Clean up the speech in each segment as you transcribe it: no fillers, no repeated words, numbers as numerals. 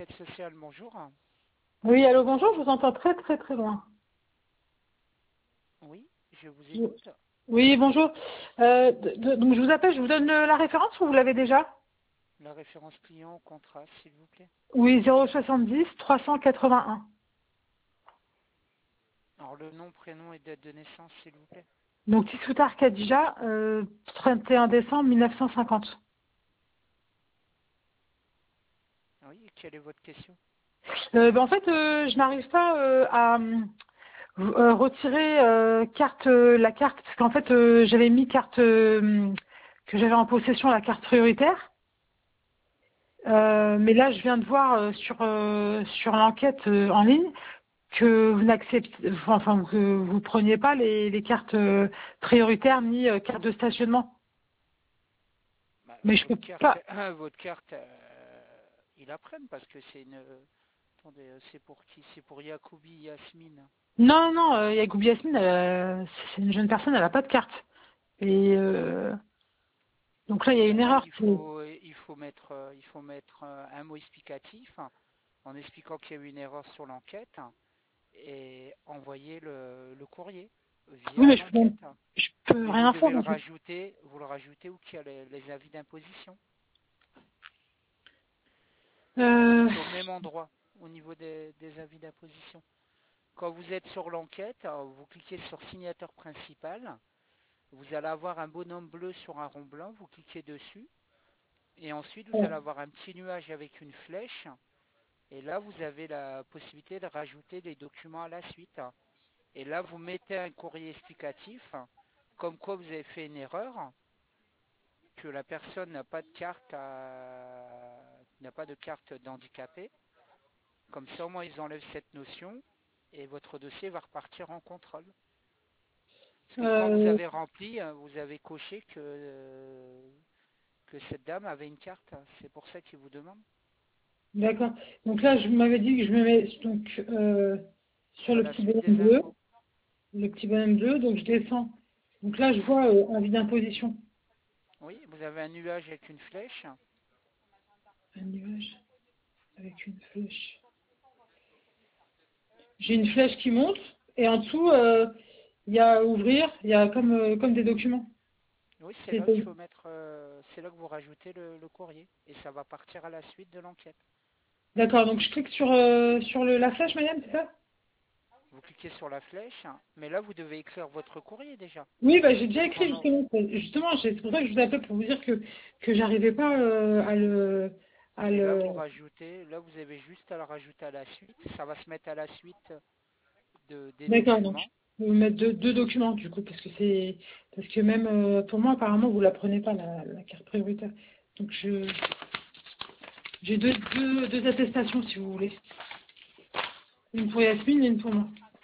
l'aide sociale, bonjour. Oui, allô, bonjour, je vous entends très très très loin. Oui, je vous Je- écoute. Oui, bonjour. Donc je vous appelle, je vous donne la référence ou vous l'avez déjà? La référence client au contrat, s'il vous plaît. Oui, 070 381. Alors le nom, prénom et date de naissance, s'il vous plaît. Donc Tissoutar Khadija, 31 décembre 1950. Oui, et quelle est votre question? En fait, je n'arrive pas à retirer la carte, parce qu'en fait, j'avais mis carte que j'avais en possession, la carte prioritaire. Mais là, je viens de voir sur l'enquête en ligne que vous n'acceptez, enfin que vous preniez pas les cartes prioritaires ni cartes de stationnement. Bah, Mais je peux votre carte, pas. votre carte, ils la prennent parce que c'est une. Attendez, c'est pour qui? C'est pour Yacoubi Yasmine. Non, non, Yacoub Yasmine, c'est une jeune personne, elle n'a pas de carte. Et donc là, il y a Bah une là, erreur. il faut mettre un mot explicatif en expliquant qu'il y a eu une erreur sur l'enquête et envoyer le courrier Oui, via mais l'enquête. je peux Mais vous rien faire devez en fait. vous le rajoutez où qu'il y a les avis d'imposition. Euh, C'est au même endroit, au niveau des avis d'imposition. Quand vous êtes sur l'enquête, vous cliquez sur signateur principal, vous allez avoir un bonhomme bleu sur un rond blanc, vous cliquez dessus, et ensuite vous allez avoir un petit nuage avec une flèche, et là vous avez la possibilité de rajouter des documents à la suite. Et là vous mettez un courrier explicatif, comme quoi vous avez fait une erreur, que la personne n'a pas de carte d'handicapé. Comme ça, au moins, ils enlèvent cette notion et votre dossier va repartir en contrôle. Parce que quand vous euh, avez rempli, vous avez coché que cette dame avait une carte. C'est pour ça qu'ils vous demandent. d'accord. Donc là, je m'avais dit que je me mets donc sur Sur le la petit suite bonhomme des bleu, infos. donc je descends. Donc là, je vois avis d'imposition. Oui, vous avez un nuage avec une flèche. Un nuage avec une flèche. J'ai une flèche qui monte et en dessous, il y a ouvrir, il y a comme des documents. Oui, c'est C'est là qu'il faut mettre, c'est là que vous rajoutez le courrier. Et ça va partir à la suite de l'enquête. D'accord, donc je clique sur la flèche, madame, c'est ça? Vous cliquez sur la flèche, mais là, vous devez écrire votre courrier déjà. Oui, bah, j'ai déjà écrit Son, justement. Justement, c'est pour ça que je vous appelle pour vous dire que j'arrivais pas à Et là, le. là, vous avez juste à le rajouter à la suite. Ça va se mettre à la suite des D'accord, donc documents. je vais vous mettre deux documents du coup, parce que même pour moi, apparemment, vous la prenez pas la carte prioritaire. Donc j'ai deux attestations si vous voulez. Une pour Yasmine et une pour moi.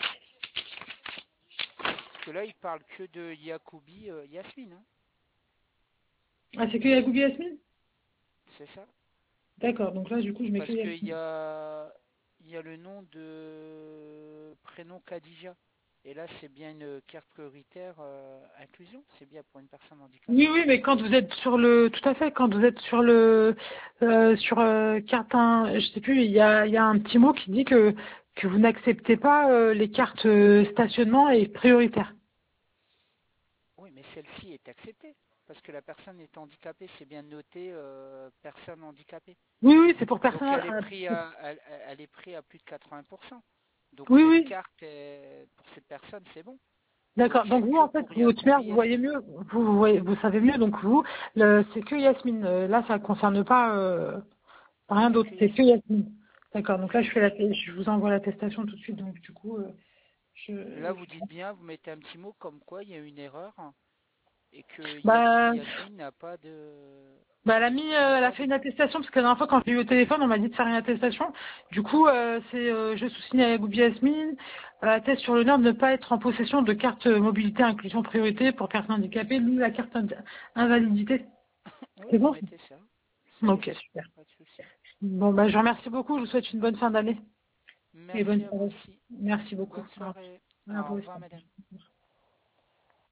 Parce que là, il parle que de Yacoubi Yasmine. Hein. Ah, c'est que Yacoubi Yasmine? C'est ça. D'accord, donc là, du coup, je mets que Parce qu'il y Yasmine. a, il y a le nom de prénom Khadija. Et là, c'est bien une carte prioritaire inclusion. C'est bien pour une personne Oui, handicapée. oui, mais quand vous êtes tout à fait, quand vous êtes sur carte, je sais plus, il y a un petit mot qui dit que vous n'acceptez pas les cartes stationnement et prioritaire. Oui, mais celle-ci est acceptée. Parce que la personne est handicapée. C'est bien noté personne handicapée. Oui, oui, c'est pour Donc personne. elle est prise à plus de 80%. Donc Oui, cette oui, carte, pour cette personne, c'est bon. d'accord. Donc il n'y a Donc vous, que en fait, pour vous, haute mère, Yacoubi vous voyez Yasmine. mieux, vous savez mieux. Donc vous, c'est que Yasmine. Là, ça concerne pas rien Il n'y a d'autre. que C'est que Yasmine. Yasmine. D'accord. Donc là, je vous envoie l'attestation tout de suite. Donc du coup, Là, vous dites bien, vous mettez un petit mot comme quoi il y a une erreur et que Yacoubi bah. Yasmine n'a pas de Bah, elle a fait une attestation parce que la dernière fois quand je l'ai eu au téléphone, on m'a dit de faire une attestation. Du coup, c'est je sous-signe à Yagoubi Yasmine, atteste sur l'honneur de ne pas être en possession de carte mobilité inclusion priorité pour personnes handicapées, ni la carte invalidité. Oui, C'est vous bon? mettez ça. C'est bon. Ok, super. Pas de souci. Bon, bah, je vous remercie beaucoup. Je vous souhaite une bonne fin d'année et bonne Merci à vous soirée. aussi. Merci beaucoup. Bonne soirée. À Au vous aussi. revoir, madame.